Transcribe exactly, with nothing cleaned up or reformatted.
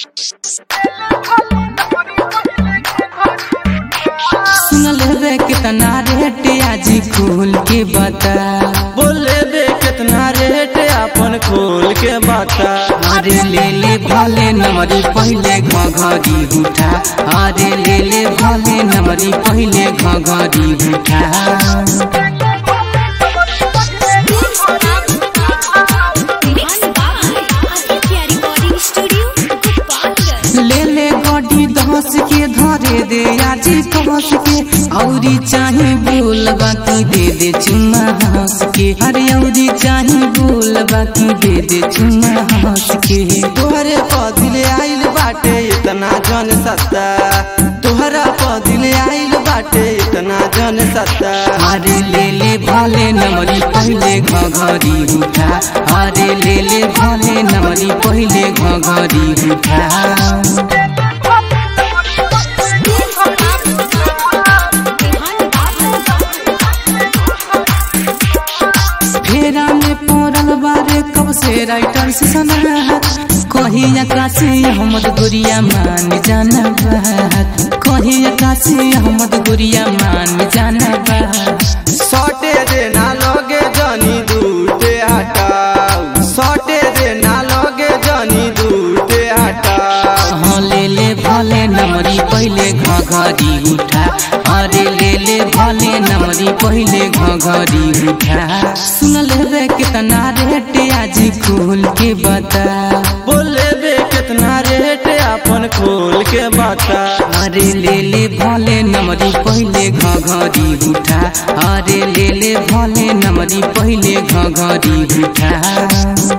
सुन लेबे कितना रेट आज खोल के बता। बोले बे कितना रेट अपन खोल के बता। अरे ले ले भले नमरी पहले घघरी उठा। अरे ले ले भले नमरी पहले घघरी उठा। ले ले गड्डी दस के धरे दे आज कस के। औरी चाहे बोल बाकी दे दे चुम्मा हंस के। अरे औरी चाहे बोल बाकी दे दे चुम्मा हंस के। तोहरे पदिल आइल बाटे इतना जन सत्ता। तोहरा पदिल आइल बाटे इतना जन सत्ता। अरे ले ले भले नमरी पहले घघरी उठा। अरे ले ले भले नमरी पहले घघरी उठा। फेरा में पोरल बारे कब से राइटर से सनाहत। कहीं आकाशी अहमद गुरिया मान जाना बात। कहीं आकाशी अहमद गुरिया मान जाना बात। सटे देना लगे जनी दूटे हटाओ। सटे देना लगे जनी दूटे हटाओ। हाँ ले ले भले नमरी पहले घघरी उठा। अरे ले ले भले नमरी पहले घघरी उठा। सुन लेबे कितना रेट आज खोल के बता। बोले बे कितना रेट अपन खोल के बता। अरे ले ले भले नमरी पहले घघरी उठा। अरे ले ले भले नमरी पहले घघरी उठा।